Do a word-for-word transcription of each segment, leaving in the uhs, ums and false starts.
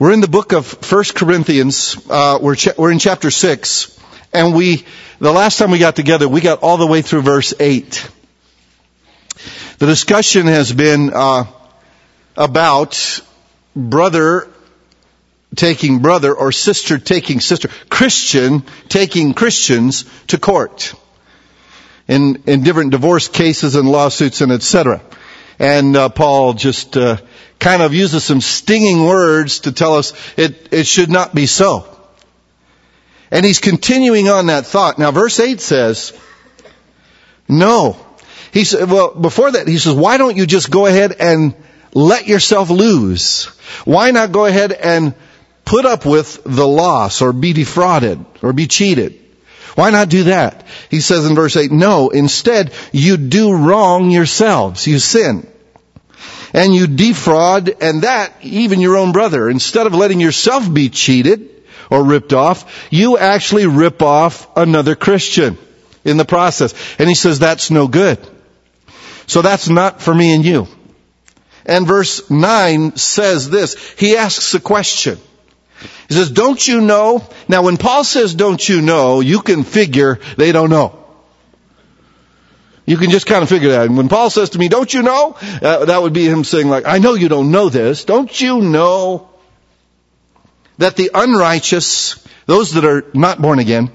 We're in the book of First Corinthians. Uh, we're, cha- we're in chapter six. And we, the last time we got together, we got all the way through verse eight. The discussion has been uh, about brother taking brother or sister taking sister. Christian taking Christians to court. In, in different divorce cases and lawsuits and et cetera. And uh, Paul just uh, kind of uses some stinging words to tell us it, it should not be so. And he's continuing on that thought. Now verse eight says, no. He said, well, before that, he says, why don't you just go ahead and let yourself lose? Why not go ahead and put up with the loss or be defrauded or be cheated? Why not do that? He says in verse eight, no, instead you do wrong yourselves. You sin. And you defraud, and that even your own brother. Instead of letting yourself be cheated or ripped off, you actually rip off another Christian in the process. And he says that's no good. So that's not for me and you. And verse nine says this. He asks a question. He says, don't you know? Now when Paul says, don't you know, you can figure they don't know. You can just kind of figure that. And when Paul says to me, don't you know? Uh, that would be him saying like, I know you don't know this. Don't you know that the unrighteous, those that are not born again,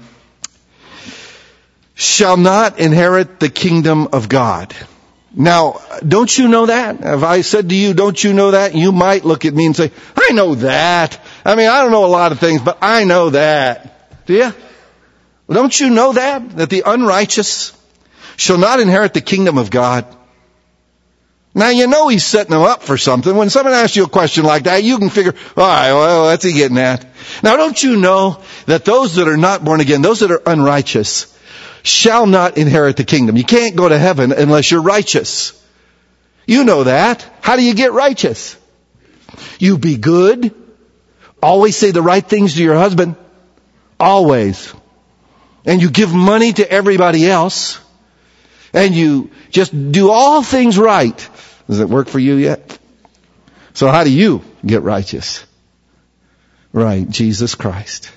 shall not inherit the kingdom of God? Now, don't you know that? If I said to you, don't you know that? You might look at me and say, I know that. I mean, I don't know a lot of things, but I know that. Do you? Don't you know that? That the unrighteous shall not inherit the kingdom of God? Now, you know he's setting them up for something. When someone asks you a question like that, you can figure, all right, well, what's he getting at? Now, don't you know that those that are not born again, those that are unrighteous, shall not inherit the kingdom? You can't go to heaven unless you're righteous. You know that. How do you get righteous? You be good. Always say the right things to your husband. Always. And you give money to everybody else. And you just do all things right. Does it work for you yet? So how do you get righteous? Right, Jesus Christ.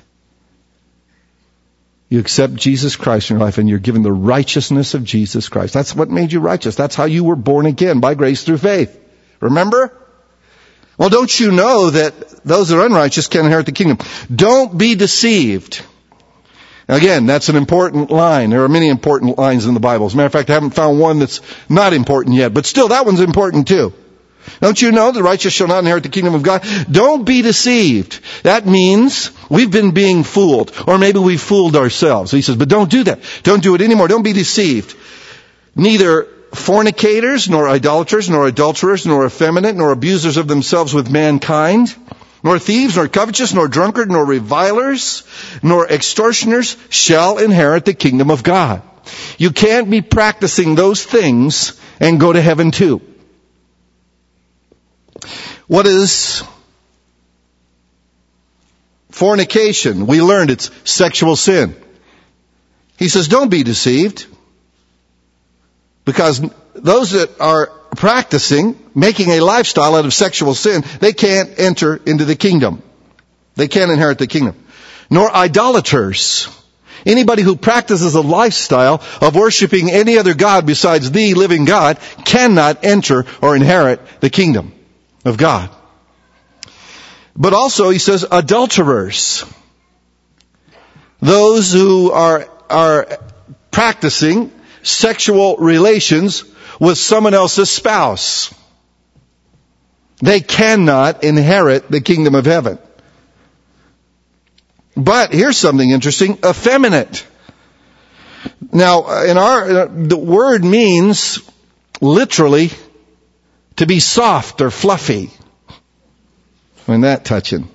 You accept Jesus Christ in your life and you're given the righteousness of Jesus Christ. That's what made you righteous. That's how you were born again, by grace through faith. Remember? Well, don't you know that those that are unrighteous can't inherit the kingdom? Don't be deceived. Now again, that's an important line. There are many important lines in the Bible. As a matter of fact, I haven't found one that's not important yet. But still, that one's important too. Don't you know the righteous shall not inherit the kingdom of God? Don't be deceived. That means we've been being fooled. Or maybe we've fooled ourselves. He says, but don't do that. Don't do it anymore. Don't be deceived. Neither fornicators, nor idolaters, nor adulterers, nor effeminate, nor abusers of themselves with mankind, nor thieves, nor covetous, nor drunkard, nor revilers, nor extortioners shall inherit the kingdom of God. You can't be practicing those things and go to heaven too. What is fornication? We learned it's sexual sin. He says, don't be deceived. Because those that are practicing, making a lifestyle out of sexual sin, they can't enter into the kingdom. They can't inherit the kingdom. Nor idolaters. Anybody who practices a lifestyle of worshiping any other god besides the living God cannot enter or inherit the kingdom of God. But also, he says, adulterers. Those who are, are practicing sexual relations with someone else's spouse. They cannot inherit the kingdom of heaven. But here's something interesting. Effeminate. Now, in our, the word means literally to be soft or fluffy. Isn't that touching?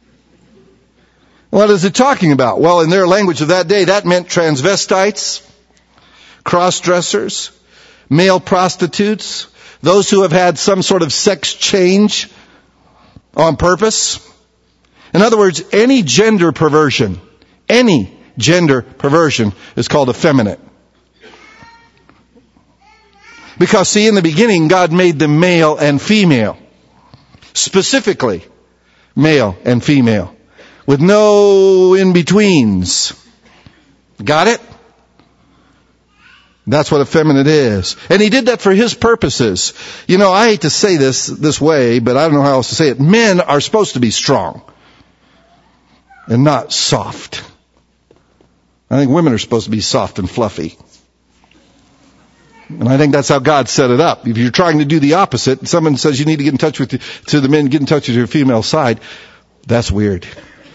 What is it talking about? Well, in their language of that day, that meant transvestites, cross-dressers, male prostitutes, those who have had some sort of sex change on purpose. In other words, any gender perversion, any gender perversion is called effeminate. Because see, in the beginning, God made them male and female. Specifically. Male and female. With no in-betweens. Got it? That's what effeminate is. And he did that for his purposes. You know, I hate to say this this way, but I don't know how else to say it. Men are supposed to be strong and not soft. I think women are supposed to be soft and fluffy. And I think that's how God set it up. If you're trying to do the opposite, someone says you need to get in touch with, the, to the men, get in touch with your female side, that's weird.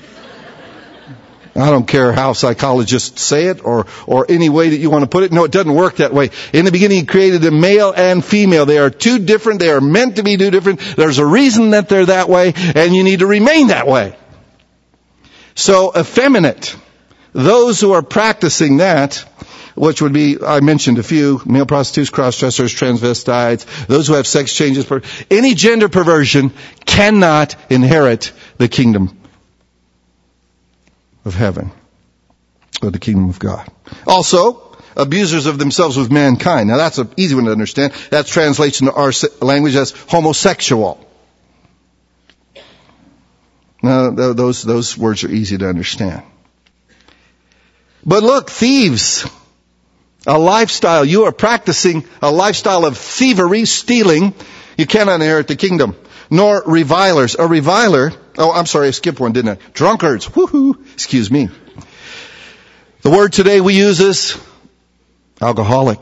I don't care how psychologists say it or, or any way that you want to put it. No, it doesn't work that way. In the beginning, he created them male and female. They are two different. They are meant to be two different. There's a reason that they're that way, and you need to remain that way. So, effeminate. Those who are practicing that, which would be, I mentioned a few, male prostitutes, cross-dressers, transvestites, those who have sex changes, any gender perversion cannot inherit the kingdom of heaven, or the kingdom of God. Also, abusers of themselves with mankind. Now that's an easy one to understand. That translates into our language as homosexual. Now those, those words are easy to understand. But look, thieves. A lifestyle. You are practicing a lifestyle of thievery, stealing. You cannot inherit the kingdom. Nor revilers. A reviler, oh, I'm sorry, I skipped one, didn't I? Drunkards. Woohoo. Excuse me. The word today we use is alcoholic.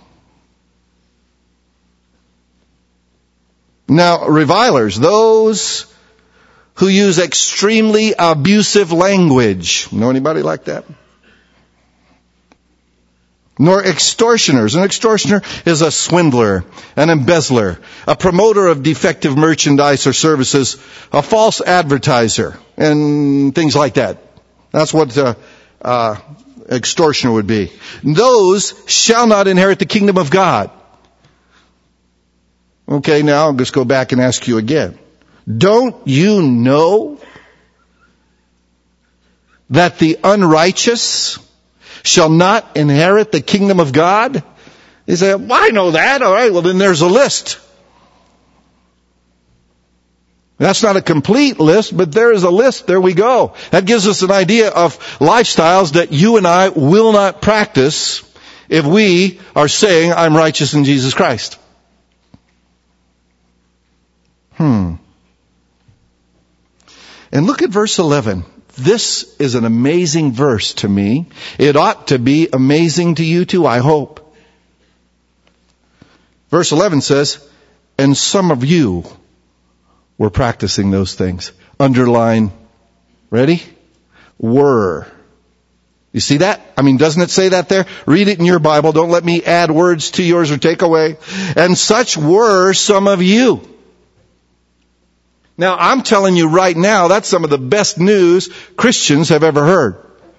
Now, revilers, those who use extremely abusive language. Know anybody like that? Nor extortioners. An extortioner is a swindler, an embezzler, a promoter of defective merchandise or services, a false advertiser, and things like that. That's what uh, uh, extortioner would be. Those shall not inherit the kingdom of God. Okay, now I'll just go back and ask you again. Don't you know that the unrighteous shall not inherit the kingdom of God? You say, well, I know that. All right, well then there's a list. That's not a complete list, but there is a list. There we go. That gives us an idea of lifestyles that you and I will not practice if we are saying, I'm righteous in Jesus Christ. Hmm. And look at verse eleven. This is an amazing verse to me. It ought to be amazing to you too, I hope. Verse eleven says, and some of you were practicing those things. Underline, ready? Were. You see that? I mean, doesn't it say that there? Read it in your Bible. Don't let me add words to yours or take away. And such were some of you. Now, I'm telling you right now, that's some of the best news Christians have ever heard.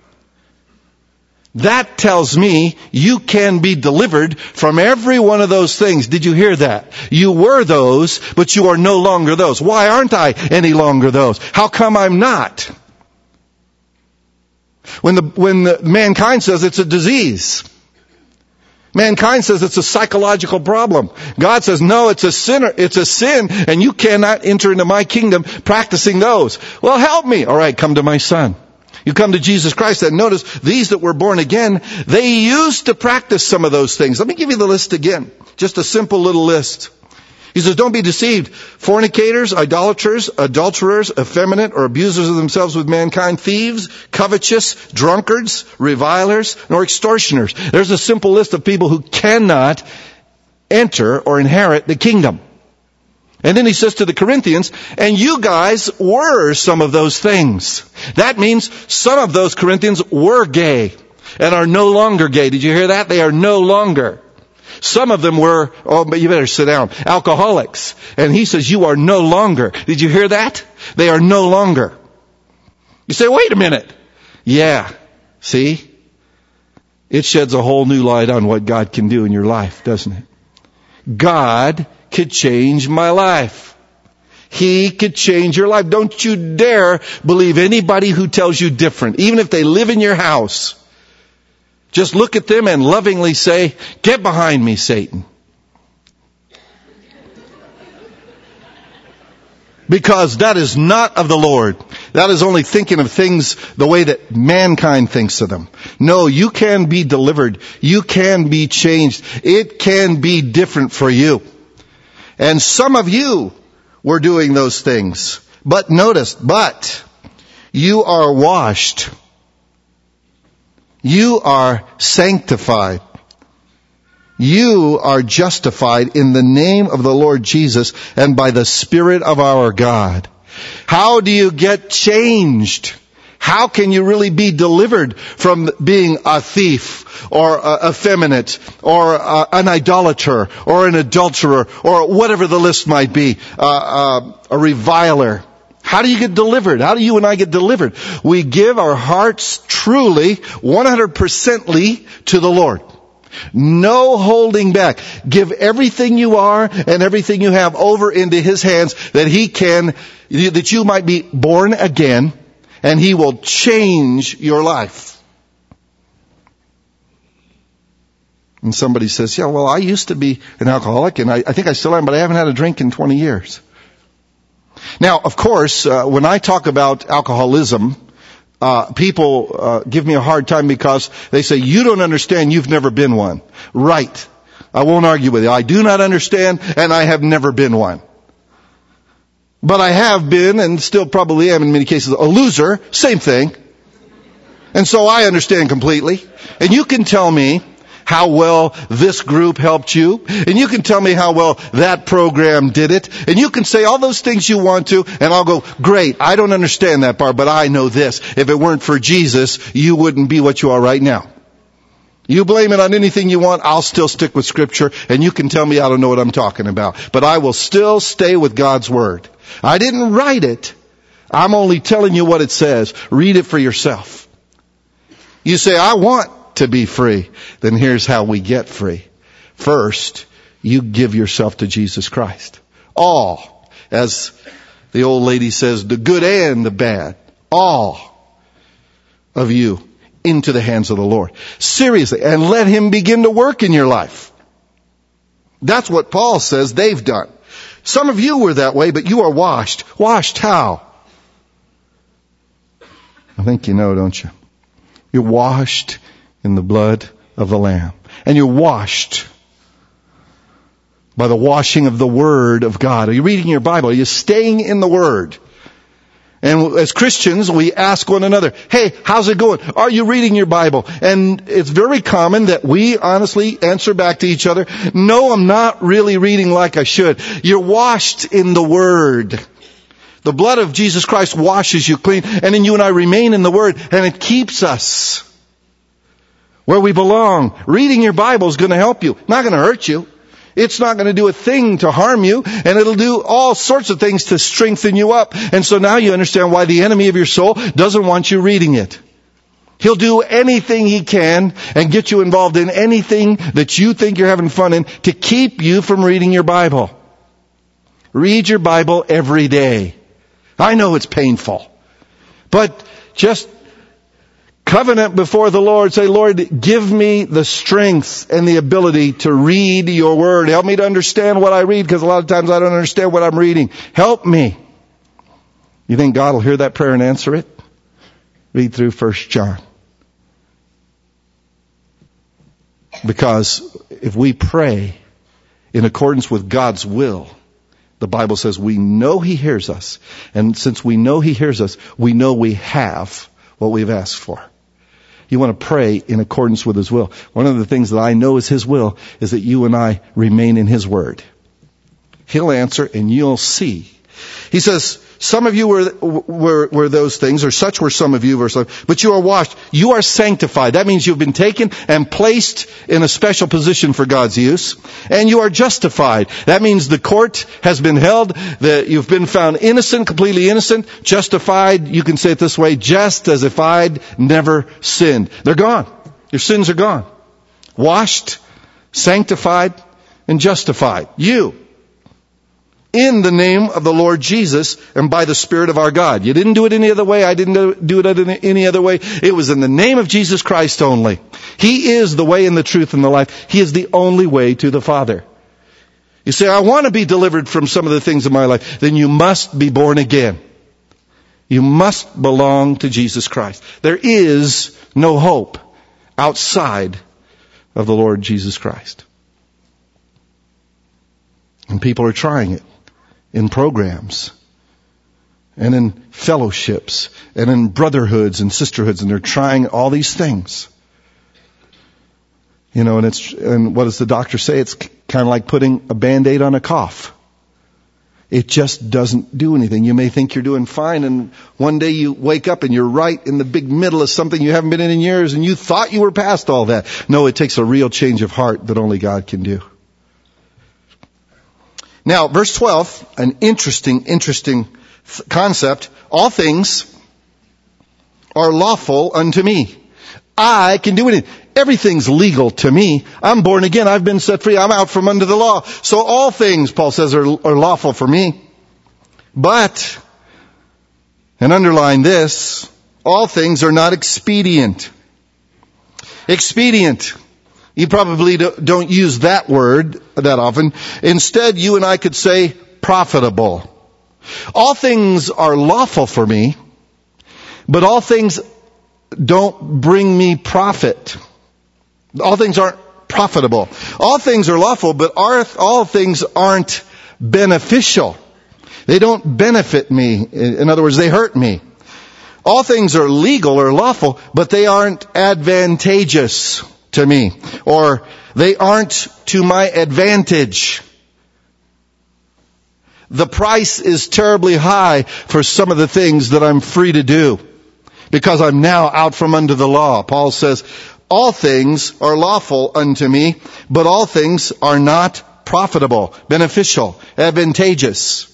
That tells me you can be delivered from every one of those things. Did you hear that? You were those, but you are no longer those. Why aren't I any longer those? How come I'm not? When the, when the mankind says it's a disease. Mankind says it's a psychological problem. God says, no, it's a sinner, it's a sin, and you cannot enter into my kingdom practicing those. Well, help me. All right, come to my Son. You come to Jesus Christ, and notice these that were born again, they used to practice some of those things. Let me give you the list again. Just a simple little list. He says, don't be deceived. Fornicators, idolaters, adulterers, effeminate, or abusers of themselves with mankind, thieves, covetous, drunkards, revilers, nor extortioners. There's a simple list of people who cannot enter or inherit the kingdom. And then he says to the Corinthians, and you guys were some of those things. That means some of those Corinthians were gay and are no longer gay. Did you hear that? They are no longer. Some of them were, oh, but you better sit down, alcoholics. And he says, you are no longer. Did you hear that? They are no longer. You say, wait a minute. Yeah. See? It sheds a whole new light on what God can do in your life, doesn't it? God could change my life. He could change your life. Don't you dare believe anybody who tells you different, even if they live in your house. Just look at them and lovingly say, get behind me, Satan. Because that is not of the Lord. That is only thinking of things the way that mankind thinks of them. No, you can be delivered. You can be changed. It can be different for you. And some of you were doing those things. But notice, but you are washed. You are sanctified. You are justified in the name of the Lord Jesus and by the Spirit of our God. How do you get changed? How can you really be delivered from being a thief or uh, effeminate or uh, an idolater or an adulterer or whatever the list might be, uh, uh, a reviler? How do you get delivered? How do you and I get delivered? We give our hearts truly, one hundred percently to the Lord. No holding back. Give everything you are and everything you have over into His hands that He can, that you might be born again and He will change your life. And somebody says, yeah, well, I used to be an alcoholic and I, I think I still am, but I haven't had a drink in twenty years. Now, of course, uh, when I talk about alcoholism, Uh, people uh, give me a hard time because they say, you don't understand, you've never been one. Right. I won't argue with you. I do not understand, and I have never been one. But I have been, and still probably am in many cases, a loser. Same thing. And so I understand completely. And you can tell me how well this group helped you. And you can tell me how well that program did it. And you can say all those things you want to, and I'll go, great, I don't understand that part, but I know this. If it weren't for Jesus, you wouldn't be what you are right now. You blame it on anything you want, I'll still stick with Scripture, and you can tell me I don't know what I'm talking about. But I will still stay with God's Word. I didn't write it. I'm only telling you what it says. Read it for yourself. You say, I want to be free. Then here's how we get free. First, you give yourself to Jesus Christ. All, as the old lady says, the good and the bad, all of you into the hands of the Lord. Seriously, and let Him begin to work in your life. That's what Paul says they've done. Some of you were that way, but you are washed. Washed how? I think you know, don't you? You're washed in the blood of the Lamb. And you're washed by the washing of the Word of God. Are you reading your Bible? Are you staying in the Word? And as Christians, we ask one another, hey, how's it going? Are you reading your Bible? And it's very common that we honestly answer back to each other, no, I'm not really reading like I should. You're washed in the Word. The blood of Jesus Christ washes you clean, and then you and I remain in the Word, and it keeps us where we belong. Reading your Bible is going to help you. Not going to hurt you. It's not going to do a thing to harm you, and it'll do all sorts of things to strengthen you up. And so now you understand why the enemy of your soul doesn't want you reading it. He'll do anything he can and get you involved in anything that you think you're having fun in to keep you from reading your Bible. Read your Bible every day. I know it's painful, but just covenant before the Lord. Say, Lord, give me the strength and the ability to read your Word. Help me to understand what I read, because a lot of times I don't understand what I'm reading. Help me. You think God will hear that prayer and answer it? Read through First John. Because if we pray in accordance with God's will, the Bible says we know He hears us. And since we know He hears us, we know we have what we've asked for. You want to pray in accordance with His will. One of the things that I know is His will is that you and I remain in His Word. He'll answer and you'll see. He says, some of you were, were, were those things, or such were some of you, verse eleven, but you are washed. You are sanctified. That means you've been taken and placed in a special position for God's use. And you are justified. That means the court has been held, that you've been found innocent, completely innocent, justified. You can say it this way, just as if I'd never sinned. They're gone. Your sins are gone. Washed, sanctified, and justified. You. In the name of the Lord Jesus and by the Spirit of our God. You didn't do it any other way. I didn't do it any other way. It was in the name of Jesus Christ only. He is the way and the truth and the life. He is the only way to the Father. You say, I want to be delivered from some of the things in my life. Then you must be born again. You must belong to Jesus Christ. There is no hope outside of the Lord Jesus Christ. And people are trying it in programs and in fellowships and in brotherhoods and sisterhoods, and they're trying all these things. You know, and it's, and what does the doctor say? It's kind of like putting a Band-Aid on a cough. It just doesn't do anything. You may think you're doing fine, and one day you wake up and you're right in the big middle of something you haven't been in in years, and you thought you were past all that. No, it takes a real change of heart that only God can do. Now, verse twelve, an interesting, interesting concept. All things are lawful unto me. I can do anything. Everything's legal to me. I'm born again. I've been set free. I'm out from under the law. So all things, Paul says, are, are lawful for me. But, and underline this, all things are not expedient. Expedient. You probably don't use that word that often. Instead, you and I could say profitable. All things are lawful for me, but all things don't bring me profit. All things aren't profitable. All things are lawful, but all things aren't beneficial. They don't benefit me. In other words, they hurt me. All things are legal or lawful, but they aren't advantageous to me, or they aren't to my advantage. The price is terribly high for some of the things that I'm free to do, because I'm now out from under the law. Paul says, all things are lawful unto me, but all things are not profitable, beneficial, advantageous.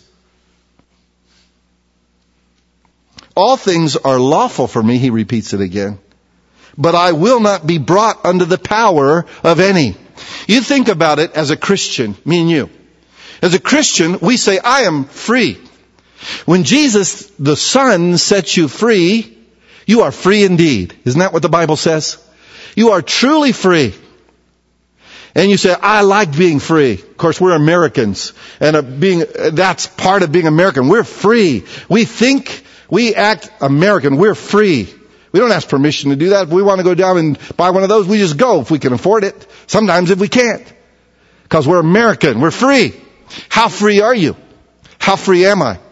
All things are lawful for me, he repeats it again, but I will not be brought under the power of any. You think about it as a Christian, me and you. As a Christian, we say, I am free. When Jesus, the Son, sets you free, you are free indeed. Isn't that what the Bible says? You are truly free. And you say, I like being free. Of course, we're Americans. And uh, being, uh, that's part of being American. We're free. We think, we act American. We're free. We don't ask permission to do that. If we want to go down and buy one of those, we just go if we can afford it. Sometimes if we can't. Because we're American. We're free. How free are you? How free am I?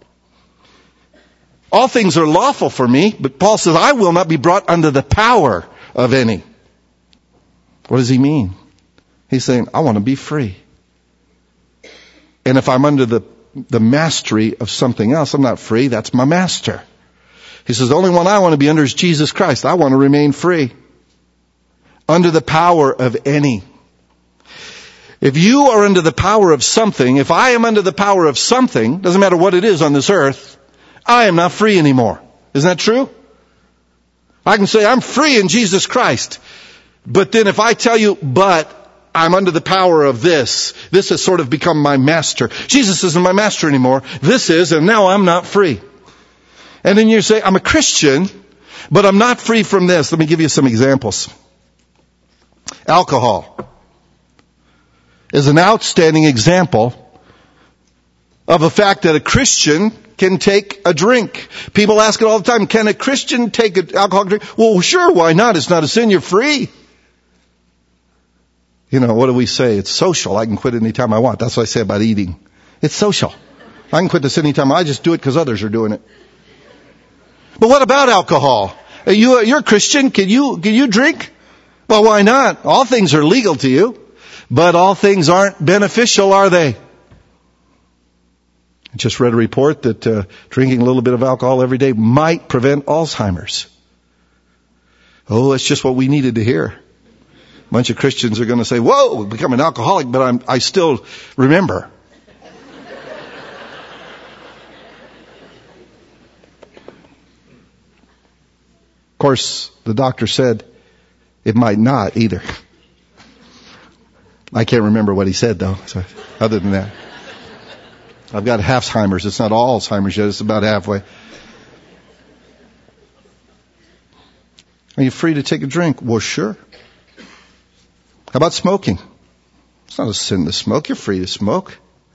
All things are lawful for me, but Paul says, I will not be brought under the power of any. What does he mean? He's saying, I want to be free. And if I'm under the, the mastery of something else, I'm not free. That's my master. He says, the only one I want to be under is Jesus Christ. I want to remain free. Under the power of any. If you are under the power of something, if I am under the power of something, doesn't matter what it is on this earth, I am not free anymore. Isn't that true? I can say I'm free in Jesus Christ. But then if I tell you, but I'm under the power of this, this has sort of become my master. Jesus isn't my master anymore. This is, and now I'm not free. And then you say, I'm a Christian, but I'm not free from this. Let me give you some examples. Alcohol is an outstanding example of a fact that a Christian can take a drink. People ask it all the time, can a Christian take an alcoholic drink? Well, sure, why not? It's not a sin, you're free. You know, what do we say? It's social. I can quit anytime I want. That's what I say about eating. It's social. I can quit this anytime. I just do it because others are doing it. But what about alcohol? Are you, you're a Christian. Can you, can you drink? Well, why not? All things are legal to you, but all things aren't beneficial, are they? I just read a report that uh, drinking a little bit of alcohol every day might prevent Alzheimer's. Oh, that's just what we needed to hear. A bunch of Christians are going to say, whoa, become an alcoholic, but I'm, I still remember. Of course, the doctor said it might not either. I can't remember what he said, though, so other than that. I've got Alzheimer's. It's not all Alzheimer's yet. It's about halfway. Are you free to take a drink? Well, sure. How about smoking? It's not a sin to smoke. You're free to smoke.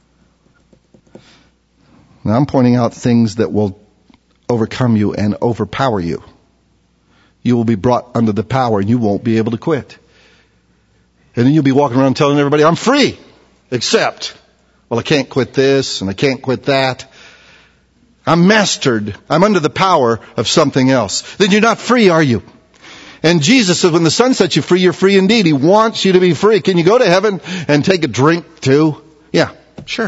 Now I'm pointing out things that will overcome you and overpower you. You will be brought under the power and you won't be able to quit. And then you'll be walking around telling everybody, I'm free, except, well, I can't quit this and I can't quit that. I'm mastered. I'm under the power of something else. Then you're not free, are you? And Jesus says when the Son sets you free, you're free indeed. He wants you to be free. Can you go to heaven and take a drink too? Yeah, sure.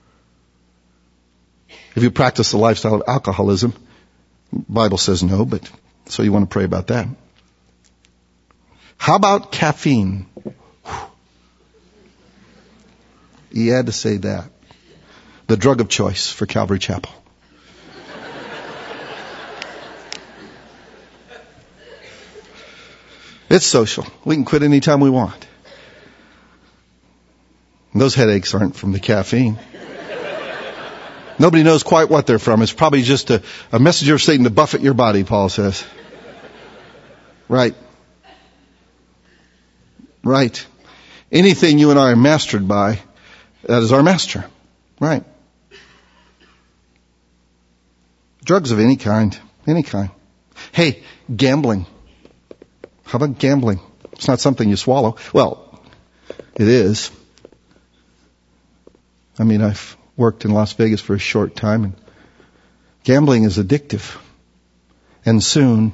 If you practice the lifestyle of alcoholism, the Bible says no, but so you want to pray about that. How about caffeine? He had to say that. The drug of choice for Calvary Chapel. It's social. We can quit anytime we want. And those headaches aren't from the caffeine. Nobody knows quite what they're from. It's probably just a, a messenger of Satan to buffet your body, Paul says. Right. Right. Anything you and I are mastered by, that is our master. Right. Drugs of any kind. Any kind. Hey, gambling. How about gambling? It's not something you swallow. Well, it is. I mean, I've worked in Las Vegas for a short time, and gambling is addictive. And soon,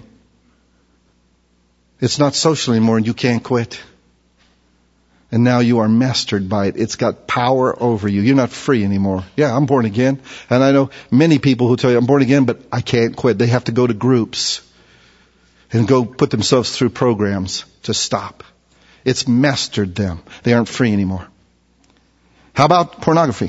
it's not social anymore and you can't quit. And now you are mastered by it. It's got power over you. You're not free anymore. Yeah, I'm born again. And I know many people who tell you, I'm born again, but I can't quit. They have to go to groups and go put themselves through programs to stop. It's mastered them. They aren't free anymore. How about pornography?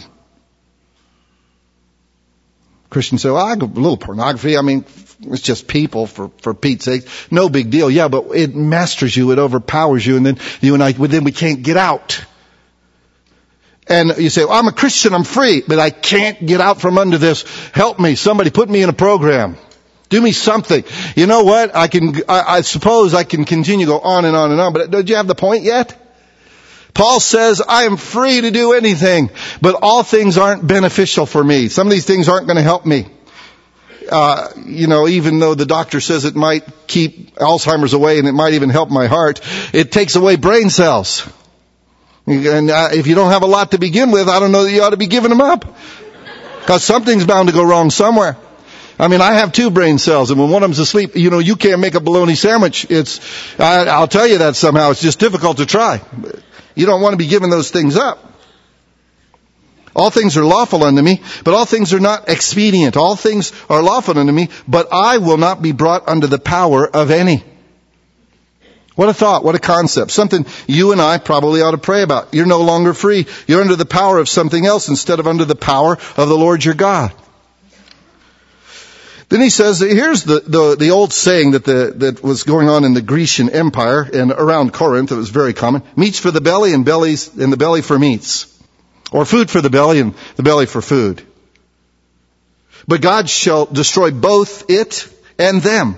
Christians say, well, I go a little pornography. I mean, it's just people for, for Pete's sake. No big deal. Yeah, but it masters you. It overpowers you. And then you and I, then we can't get out. And you say, well, I'm a Christian. I'm free, but I can't get out from under this. Help me. Somebody put me in a program. Do me something. You know what? I can, I, I suppose I can continue to go on and on and on, but did you have the point yet? Paul says, I am free to do anything, but all things aren't beneficial for me. Some of these things aren't going to help me. Uh, you know, even though the doctor says it might keep Alzheimer's away and it might even help my heart, it takes away brain cells. And uh, if you don't have a lot to begin with, I don't know that you ought to be giving them up. Because something's bound to go wrong somewhere. I mean, I have two brain cells, and when one of them's asleep, you know, you can't make a bologna sandwich. It's, I, I'll tell you that somehow. It's just difficult to try. You don't want to be giving those things up. All things are lawful unto me, but all things are not expedient. All things are lawful unto me, but I will not be brought under the power of any. What a thought, what a concept. Something you and I probably ought to pray about. You're no longer free. You're under the power of something else instead of under the power of the Lord your God. Then he says, here's the, the, the old saying that the, that was going on in the Grecian Empire and around Corinth. It was very common. Meats for the belly and bellies, and the belly for meats. Or food for the belly and the belly for food. But God shall destroy both it and them.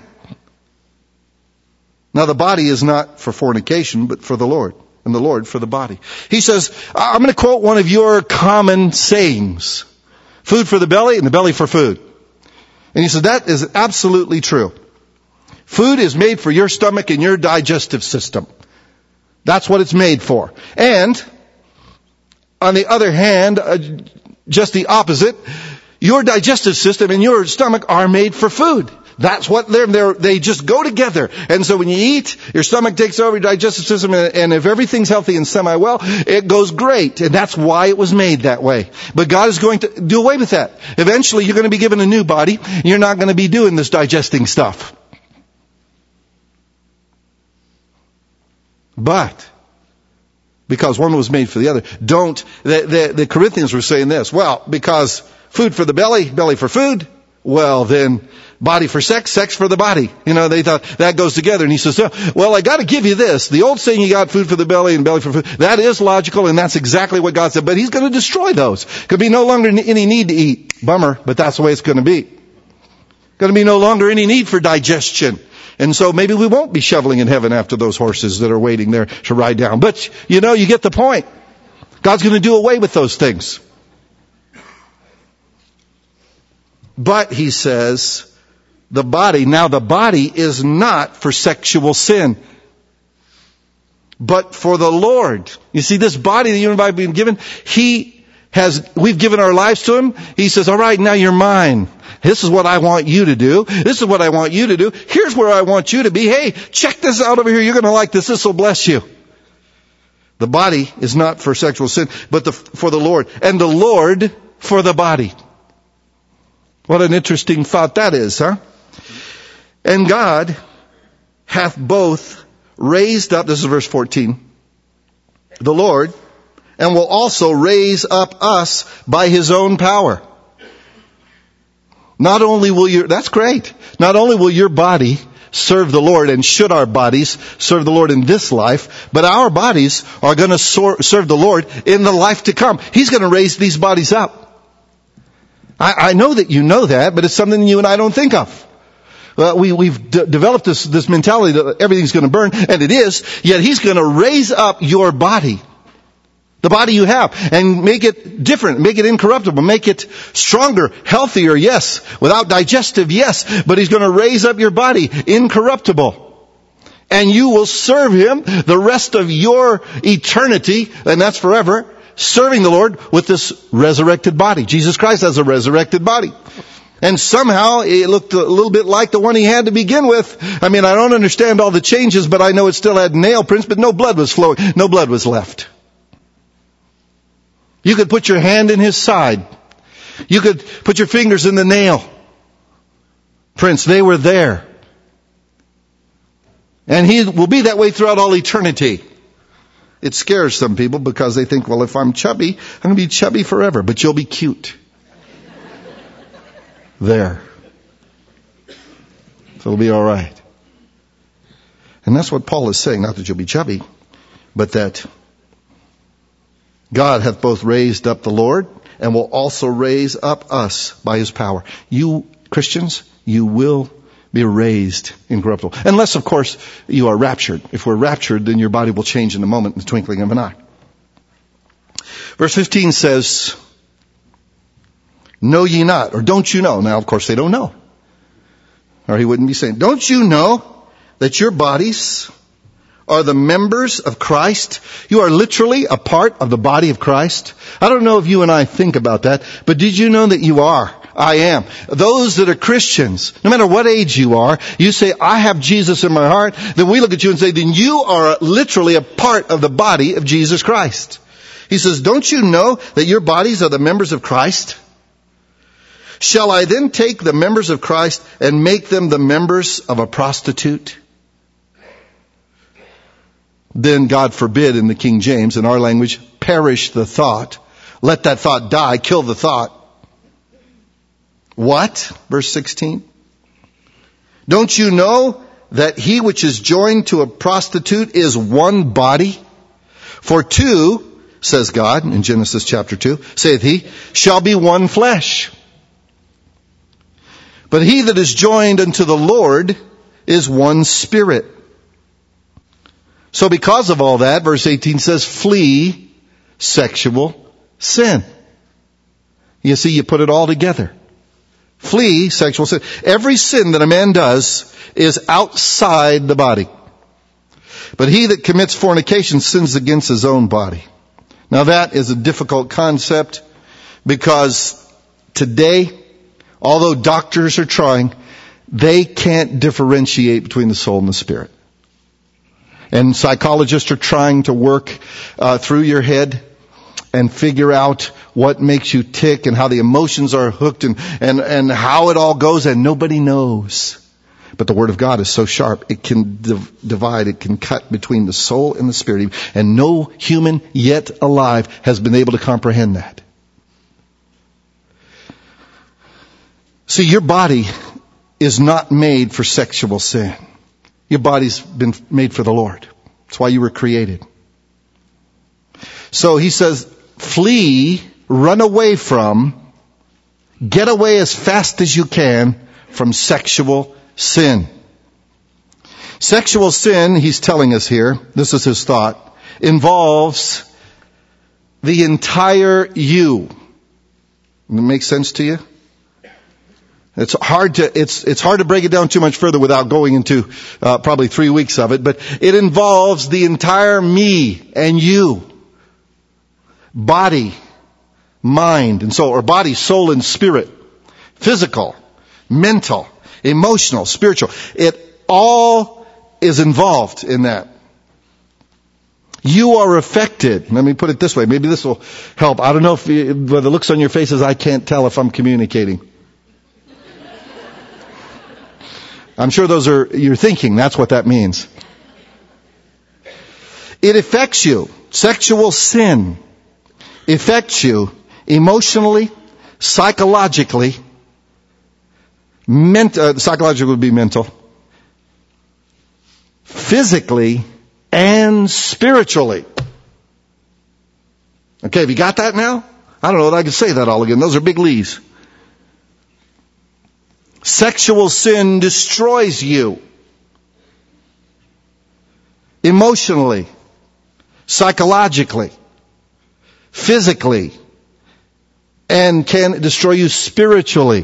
Now the body is not for fornication, but for the Lord. And the Lord for the body. He says, I'm going to quote one of your common sayings. Food for the belly and the belly for food. And he said, that is absolutely true. Food is made for your stomach and your digestive system. That's what it's made for. And, on the other hand, uh, just the opposite, your digestive system and your stomach are made for food. That's what they're, they're, they just go together. And so when you eat, your stomach takes over your digestive system, and, and if everything's healthy and semi-well, it goes great. And that's why it was made that way. But God is going to do away with that. Eventually, you're going to be given a new body. You're not going to be doing this digesting stuff. But, because one was made for the other, don't, the, the, the Corinthians were saying this, well, because food for the belly, belly for food, well then, body for sex, sex for the body. You know, they thought that goes together. And he says, well, I got to give you this. The old saying, you got food for the belly and belly for food. That is logical, and that's exactly what God said. But he's going to destroy those. Could be no longer any need to eat. Bummer, but that's the way it's going to be. Going to be no longer any need for digestion. And so maybe we won't be shoveling in heaven after those horses that are waiting there to ride down. But, you know, you get the point. God's going to do away with those things. But, he says, the body, now the body is not for sexual sin, but for the Lord. You see, this body that you and I have been given, He has, we've given our lives to Him. He says, all right, now you're mine. This is what I want you to do. This is what I want you to do. Here's where I want you to be. Hey, check this out over here. You're going to like this. This will bless you. The body is not for sexual sin, but the, for the Lord. And the Lord for the body. What an interesting thought that is, huh? And God hath both raised up, this is verse fourteen, the Lord, and will also raise up us by His own power. Not only will your, that's great. Not only will your body serve the Lord, and should our bodies serve the Lord in this life, but our bodies are going to serve the Lord in the life to come. He's going to raise these bodies up. I, I know that you know that, but it's something you and I don't think of. Uh, we, we've d- developed this, this mentality that everything's going to burn, and it is, yet He's going to raise up your body. The body you have, and make it different, make it incorruptible, make it stronger, healthier, yes, without digestive, yes, but He's going to raise up your body incorruptible. And you will serve Him the rest of your eternity, and that's forever, serving the Lord with this resurrected body. Jesus Christ has a resurrected body. And somehow it looked a little bit like the one He had to begin with. I mean, I don't understand all the changes, but I know it still had nail prints, but no blood was flowing, no blood was left. You could put your hand in His side. You could put your fingers in the nail prints. They were there. And He will be that way throughout all eternity. It scares some people because they think, well, if I'm chubby, I'm going to be chubby forever. But you'll be cute. There. So it'll be all right. And that's what Paul is saying. Not that you'll be chubby, but that God hath both raised up the Lord and will also raise up us by His power. You, Christians, you will be raised incorruptible. Unless, of course, you are raptured. If we're raptured, then your body will change in a moment, in the twinkling of an eye. Verse fifteen says, know ye not, or don't you know? Now, of course, they don't know. Or he wouldn't be saying, don't you know that your bodies are the members of Christ? You are literally a part of the body of Christ. I don't know if you and I think about that, but did you know that you are? I am. Those that are Christians, no matter what age you are, you say, I have Jesus in my heart, then we look at you and say, then you are literally a part of the body of Jesus Christ. He says, don't you know that your bodies are the members of Christ? Shall I then take the members of Christ and make them the members of a prostitute? Then God forbid, in the King James, in our language, perish the thought. Let that thought die, kill the thought. What? Verse sixteen. Don't you know that he which is joined to a prostitute is one body? For two, says God in Genesis chapter two, saith He, shall be one flesh. But he that is joined unto the Lord is one spirit. So because of all that, verse eighteen says, flee sexual sin. You see, you put it all together. Flee sexual sin. Every sin that a man does is outside the body. But he that commits fornication sins against his own body. Now that is a difficult concept because today, although doctors are trying, they can't differentiate between the soul and the spirit. And psychologists are trying to work uh, through your head and figure out what makes you tick and how the emotions are hooked and, and, and how it all goes, and nobody knows. But the Word of God is so sharp, it can div- divide, it can cut between the soul and the spirit. And no human yet alive has been able to comprehend that. See, your body is not made for sexual sin. Your body's been made for the Lord. That's why you were created. So he says, flee, run away from, get away as fast as you can from sexual sin. Sexual sin, he's telling us here, this is his thought, involves the entire you. Does it make sense to you? It's hard to, it's, it's hard to break it down too much further without going into, uh, probably three weeks of it, but it involves the entire me and you. Body, mind, and soul, or body, soul, and spirit. Physical, mental, emotional, spiritual. It all is involved in that. You are affected. Let me put it this way. Maybe this will help. I don't know if you, by the looks on your faces, I can't tell if I'm communicating. I'm sure those are, you're thinking, that's what that means. It affects you. Sexual sin affects you emotionally, psychologically, ment- uh, psychological would be mental, physically, and spiritually. Okay, have you got that now? I don't know that I can say that all again. Those are big leaves. Sexual sin destroys you. Emotionally, psychologically, physically, and can destroy you spiritually.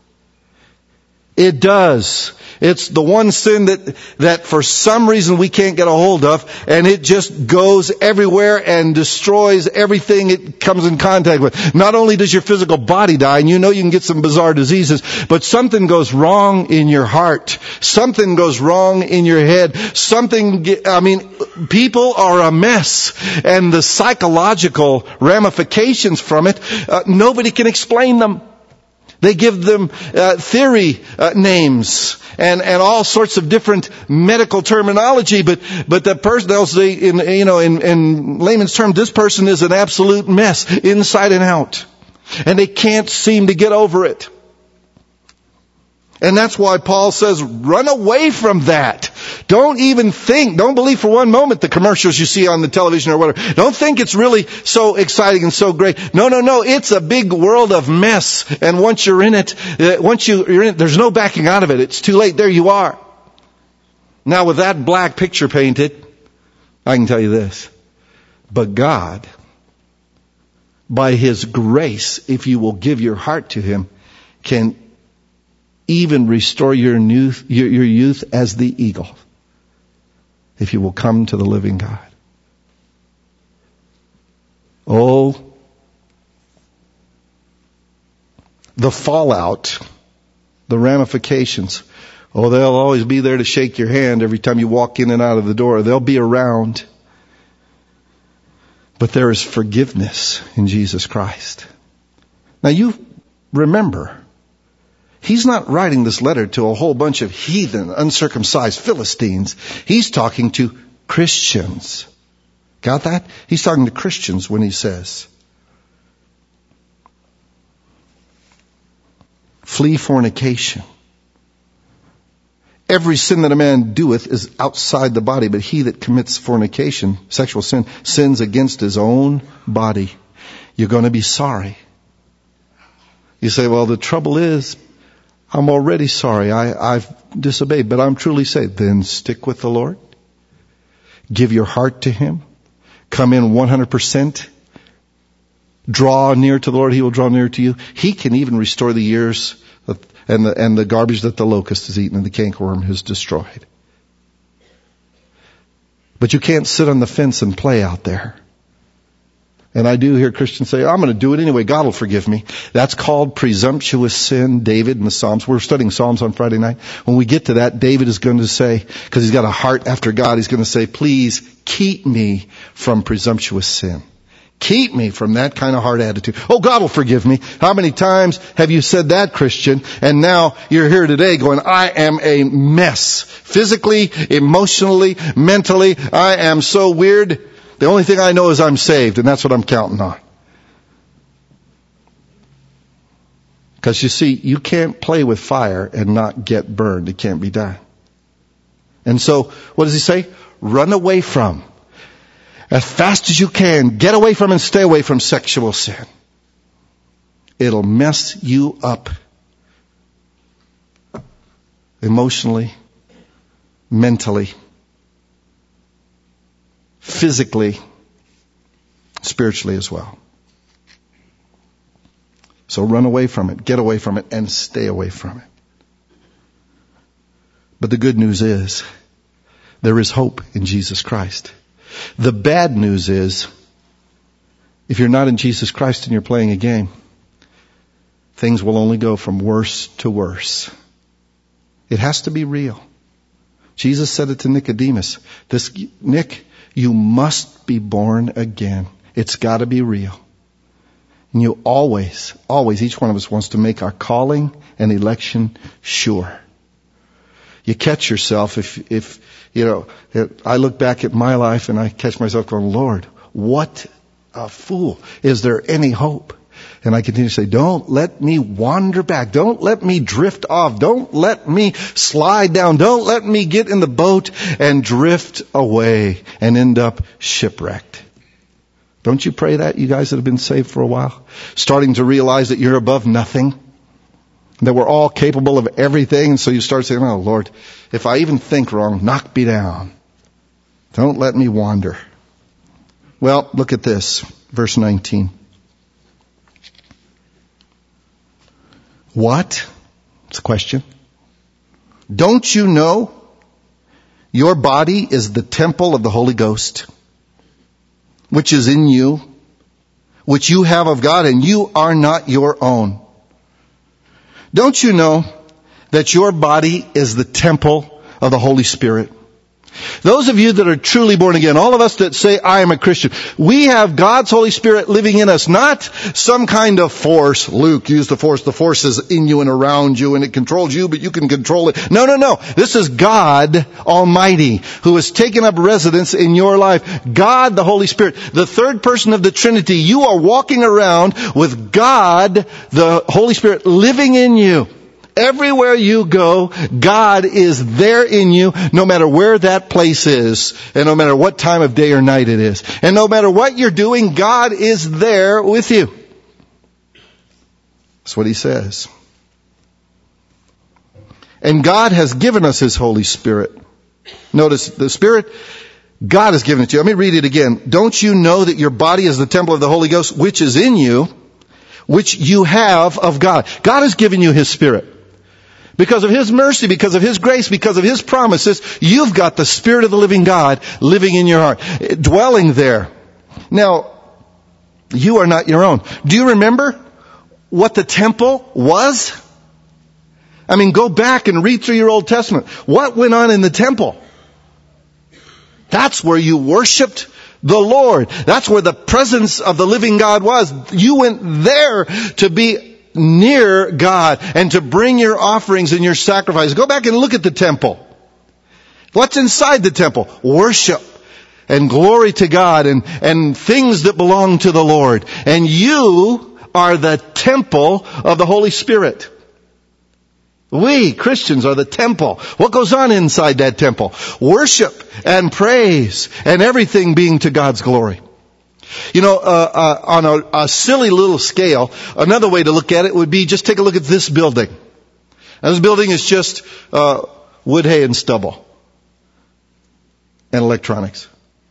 It does. It's the one sin that, that for some reason we can't get a hold of, and it just goes everywhere and destroys everything it comes in contact with. Not only does your physical body die, and you know you can get some bizarre diseases, but something goes wrong in your heart. Something goes wrong in your head. Something, I mean, people are a mess, and the psychological ramifications from it, uh, nobody can explain them. They give them uh, theory uh, names and and all sorts of different medical terminology, but but the person, they'll say, in you know in, in layman's terms, this person is an absolute mess inside and out, and they can't seem to get over it. And that's why Paul says, run away from that. Don't even think, don't believe for one moment the commercials you see on the television or whatever. Don't think it's really so exciting and so great. No, no, no. It's a big world of mess. And once you're in it, once you, you're in it, there's no backing out of it. It's too late. There you are. Now with that black picture painted, I can tell you this. But God, by His grace, if you will give your heart to Him, can even restore your youth, your, your youth as the eagle, if you will come to the living God. Oh, the fallout, the ramifications. Oh, they'll always be there to shake your hand every time you walk in and out of the door. They'll be around. But there is forgiveness in Jesus Christ. Now you remember, he's not writing this letter to a whole bunch of heathen, uncircumcised Philistines. He's talking to Christians. Got that? He's talking to Christians when he says, flee fornication. Every sin that a man doeth is outside the body, but he that commits fornication, sexual sin, sins against his own body. You're going to be sorry. You say, well, the trouble is, I'm already sorry. I, I've disobeyed, but I'm truly saved. Then stick with the Lord. Give your heart to Him. Come in one hundred percent. Draw near to the Lord. He will draw near to you. He can even restore the years of, and the, and the garbage that the locust has eaten and the cankerworm has destroyed. But you can't sit on the fence and play out there. And I do hear Christians say, I'm going to do it anyway. God will forgive me. That's called presumptuous sin. David in the Psalms. We're studying Psalms on Friday night. When we get to that, David is going to say, because he's got a heart after God, he's going to say, please keep me from presumptuous sin. Keep me from that kind of hard attitude. Oh, God will forgive me. How many times have you said that, Christian? And now you're here today going, I am a mess. Physically, emotionally, mentally, I am so weird. The only thing I know is I'm saved, and that's what I'm counting on. Because you see, you can't play with fire and not get burned. It can't be done. And so, what does he say? Run away from. As fast as you can, get away from and stay away from sexual sin. It'll mess you up. Emotionally, mentally, physically, spiritually as well. So run away from it, get away from it, and stay away from it. But the good news is, there is hope in Jesus Christ. The bad news is, if you're not in Jesus Christ and you're playing a game, things will only go from worse to worse. It has to be real. Jesus said it to Nicodemus. This, Nick, you must be born again. It's got to be real. And you always, always, each one of us wants to make our calling and election sure. You catch yourself if, if, you know, I look back at my life and I catch myself going, Lord, what a fool. Is there any hope? And I continue to say, don't let me wander back. Don't let me drift off. Don't let me slide down. Don't let me get in the boat and drift away and end up shipwrecked. Don't you pray that, you guys that have been saved for a while? Starting to realize that you're above nothing. That we're all capable of everything. And so you start saying, oh, Lord, if I even think wrong, knock me down. Don't let me wander. Well, look at this. Verse nineteen. What? It's a question. Don't you know your body is the temple of the Holy Ghost, which is in you, which you have of God, and you are not your own? Don't you know that your body is the temple of the Holy Spirit? Those of you that are truly born again, all of us that say, I am a Christian, we have God's Holy Spirit living in us, not some kind of force. Luke used the force. The force is in you and around you and it controls you, but you can control it. No, no, no. This is God Almighty who has taken up residence in your life. God, the Holy Spirit, the third person of the Trinity. You are walking around with God, the Holy Spirit, living in you. Everywhere you go, God is there in you, no matter where that place is, and no matter what time of day or night it is. And no matter what you're doing, God is there with you. That's what he says. And God has given us his Holy Spirit. Notice, the Spirit, God has given it to you. Let me read it again. Don't you know that your body is the temple of the Holy Ghost, which is in you, which you have of God? God has given you his Spirit. Because of his mercy, because of his grace, because of his promises, you've got the Spirit of the living God living in your heart, dwelling there. Now, you are not your own. Do you remember what the temple was? I mean, go back and read through your Old Testament. What went on in the temple? That's where you worshiped the Lord. That's where the presence of the living God was. You went there to be near God and to bring your offerings and your sacrifices. Go back and look at the temple. What's inside the temple? Worship and glory to God and, and things that belong to the Lord. And you are the temple of the Holy Spirit. We, Christians, are the temple. What goes on inside that temple? Worship and praise and everything being to God's glory. You know, uh, uh, on a, a silly little scale, another way to look at it would be just take a look at this building. Now, this building is just uh, wood, hay, and stubble. And electronics.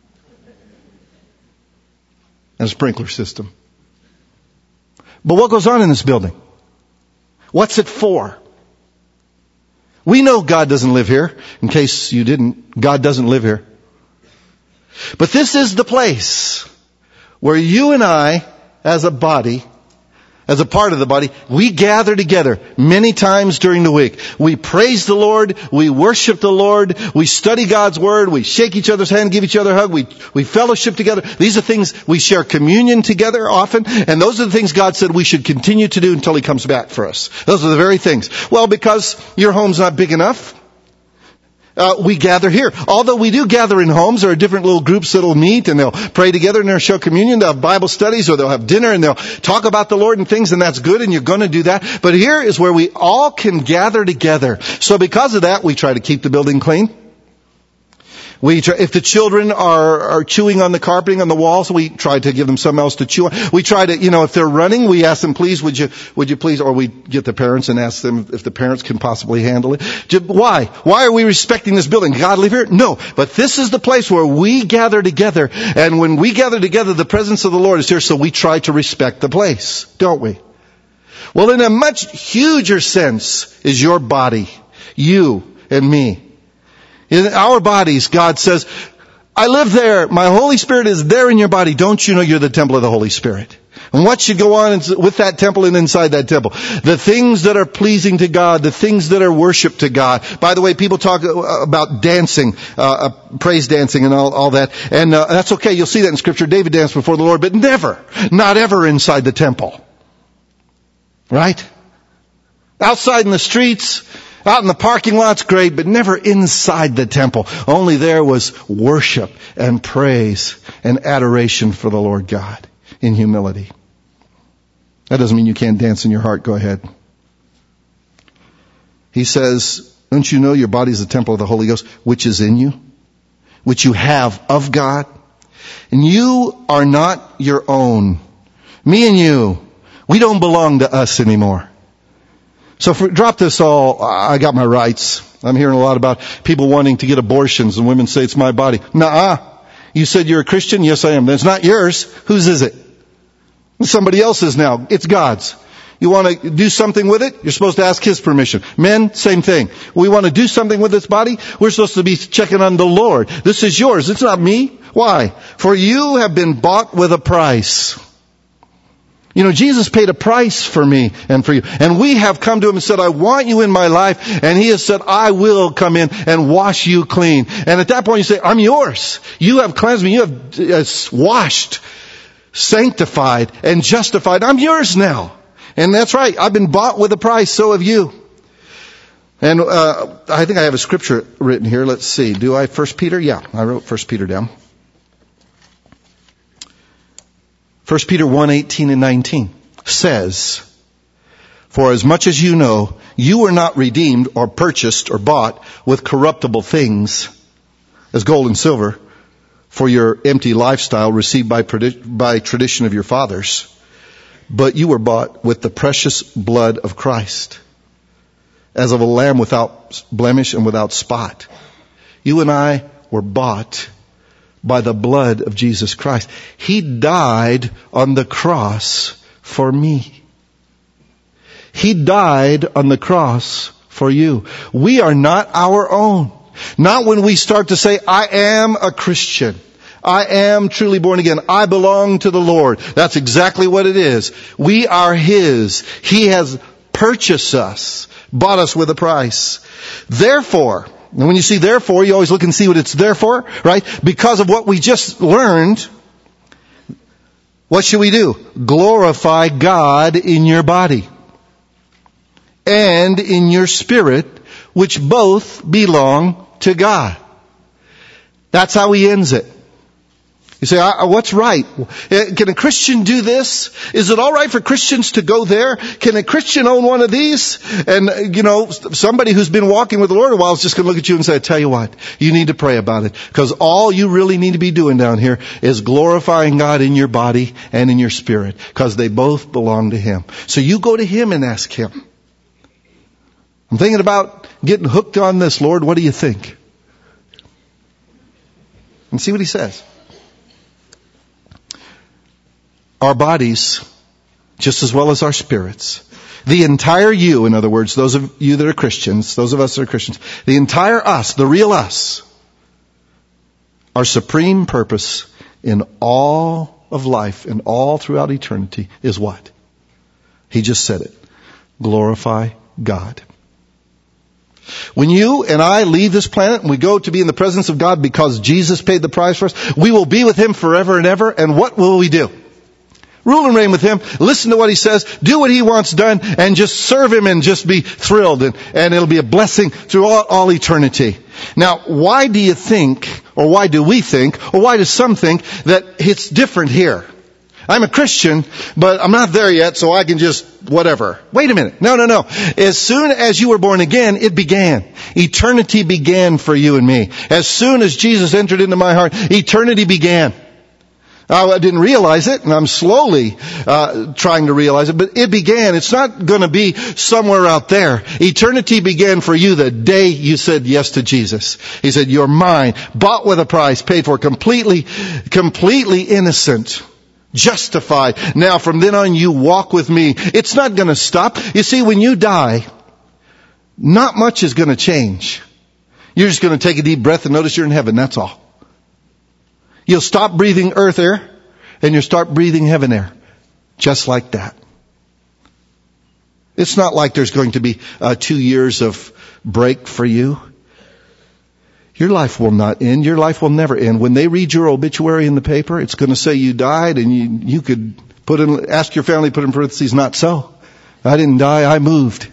And a sprinkler system. But what goes on in this building? What's it for? We know God doesn't live here. In case you didn't, God doesn't live here. But this is the place where you and I, as a body, as a part of the body, we gather together many times during the week. We praise the Lord, we worship the Lord, we study God's Word, we shake each other's hand, give each other a hug, we, we fellowship together. These are things, we share communion together often, and those are the things God said we should continue to do until He comes back for us. Those are the very things. Well, because your home's not big enough, Uh, we gather here. Although we do gather in homes, there are different little groups that'll meet and they'll pray together and they'll show communion, they'll have Bible studies, or they'll have dinner and they'll talk about the Lord and things, and that's good and you're going to do that. But here is where we all can gather together. So because of that, we try to keep the building clean. We try, if the children are, are chewing on the carpeting on the walls, we try to give them something else to chew on. We try to, you know, if they're running, we ask them, please, would you, would you please, or we get the parents and ask them if the parents can possibly handle it. Why? Why are we respecting this building? God live here? No. But this is the place where we gather together. And when we gather together, the presence of the Lord is here, so we try to respect the place, don't we? Well, in a much huger sense is your body, you and me. In our bodies, God says, I live there. My Holy Spirit is there in your body. Don't you know you're the temple of the Holy Spirit? And what should go on with that temple and inside that temple? The things that are pleasing to God, the things that are worship to God. By the way, people talk about dancing, uh, praise dancing and all, all that. And uh, that's okay. You'll see that in Scripture. David danced before the Lord, but never, not ever inside the temple. Right? Outside in the streets, out in the parking lots, great, but never inside the temple. Only there was worship and praise and adoration for the Lord God in humility. That doesn't mean you can't dance in your heart. Go ahead. He says, don't you know your body is the temple of the Holy Ghost, which is in you, which you have of God? And you are not your own. Me and you, we don't belong to us anymore. So for, drop this all, I got my rights. I'm hearing a lot about people wanting to get abortions and women say it's my body. Nuh-uh. You said you're a Christian? Yes, I am. Then it's not yours. Whose is it? It's somebody else's now. It's God's. You want to do something with it? You're supposed to ask His permission. Men, same thing. We want to do something with this body? We're supposed to be checking on the Lord. This is yours. It's not me. Why? For you have been bought with a price. You know, Jesus paid a price for me and for you. And we have come to Him and said, I want you in my life. And He has said, I will come in and wash you clean. And at that point you say, I'm yours. You have cleansed me. You have uh, washed, sanctified, and justified. I'm yours now. And that's right. I've been bought with a price. So have you. And uh, I think I have a scripture written here. Let's see. Do I? First Peter? Yeah, I wrote First Peter down. First Peter one, eighteen and nineteen says, for as much as you know, you were not redeemed or purchased or bought with corruptible things as gold and silver for your empty lifestyle received by, by tradition of your fathers, but you were bought with the precious blood of Christ, as of a lamb without blemish and without spot. You and I were bought by the blood of Jesus Christ. He died on the cross for me. He died on the cross for you. We are not our own. Not when we start to say, I am a Christian. I am truly born again. I belong to the Lord. That's exactly what it is. We are His. He has purchased us, bought us with a price. Therefore, and when you see therefore, you always look and see what it's there for, right? Because of what we just learned, what should we do? Glorify God in your body and in your spirit, which both belong to God. That's how he ends it. You say, what's right? Can a Christian do this? Is it all right for Christians to go there? Can a Christian own one of these? And, you know, somebody who's been walking with the Lord a while is just going to look at you and say, I tell you what, you need to pray about it. Because all you really need to be doing down here is glorifying God in your body and in your spirit. Because they both belong to Him. So you go to Him and ask Him. I'm thinking about getting hooked on this, Lord. What do you think? And see what He says. Our bodies, just as well as our spirits, the entire you, in other words, those of you that are Christians, those of us that are Christians, the entire us, the real us, our supreme purpose in all of life and all throughout eternity is what? He just said it. Glorify God. When you and I leave this planet and we go to be in the presence of God because Jesus paid the price for us, we will be with Him forever and ever. And what will we do? Rule and reign with Him, listen to what He says, do what He wants done, and just serve Him and just be thrilled. And, and it'll be a blessing through all, all eternity. Now, why do you think, or why do we think, or why do some think that it's different here? I'm a Christian, but I'm not there yet, so I can just whatever. Wait a minute. No, no, no. As soon as you were born again, it began. Eternity began for you and me. As soon as Jesus entered into my heart, eternity began. I didn't realize it, and I'm slowly uh, trying to realize it, but it began. It's not going to be somewhere out there. Eternity began for you the day you said yes to Jesus. He said, you're mine, bought with a price, paid for, completely, completely innocent, justified. Now from then on you walk with me. It's not going to stop. You see, when you die, not much is going to change. You're just going to take a deep breath and notice you're in heaven, that's all. You'll stop breathing earth air, and you'll start breathing heaven air. Just like that. It's not like there's going to be uh, two years of break for you. Your life will not end. Your life will never end. When they read your obituary in the paper, it's going to say you died, and you, you could put in, ask your family, put in parentheses, not so. I didn't die, I moved.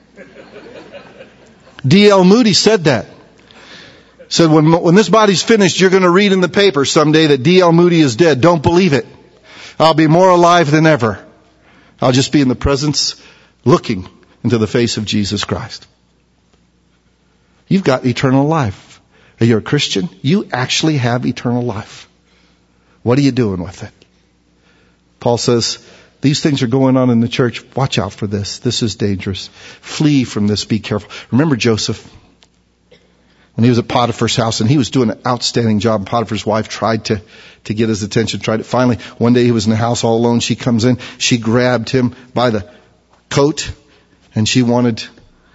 D L Moody said that. Said, when, when this body's finished, you're going to read in the paper someday that D L Moody is dead. Don't believe it. I'll be more alive than ever. I'll just be in the presence, looking into the face of Jesus Christ. You've got eternal life. Are you a Christian? You actually have eternal life. What are you doing with it? Paul says, these things are going on in the church. Watch out for this. This is dangerous. Flee from this. Be careful. Remember Joseph? When he was at Potiphar's house, and he was doing an outstanding job, and Potiphar's wife tried to, to get his attention, tried it. Finally, one day he was in the house all alone. She comes in, she grabbed him by the coat, and she wanted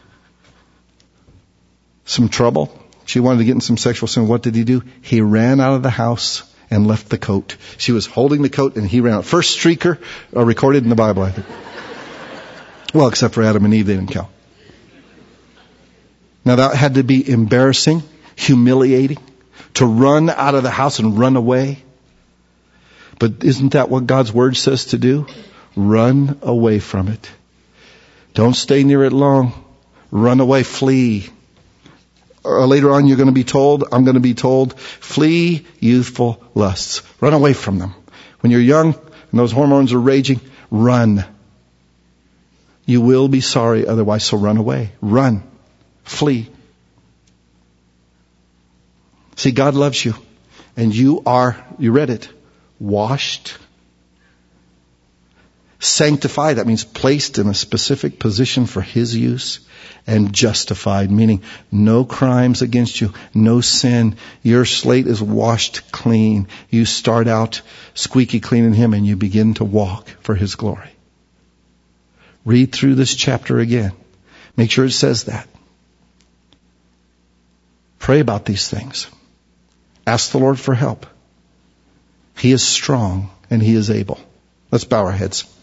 some trouble. She wanted to get in some sexual sin. What did he do? He ran out of the house and left the coat. She was holding the coat, and he ran out. First streaker uh, recorded in the Bible, I think. Well, except for Adam and Eve, they didn't count. Now that had to be embarrassing, humiliating, to run out of the house and run away. But isn't that what God's Word says to do? Run away from it. Don't stay near it long. Run away, flee. Or later on you're going to be told, I'm going to be told, flee youthful lusts. Run away from them. When you're young and those hormones are raging, run. You will be sorry otherwise, so run away. Run. Flee. See, God loves you. And you are, you read it, washed, sanctified. That means placed in a specific position for His use. And justified, meaning no crimes against you, no sin. Your slate is washed clean. You start out squeaky clean in Him and you begin to walk for His glory. Read through this chapter again. Make sure it says that. Pray about these things. Ask the Lord for help. He is strong and He is able. Let's bow our heads.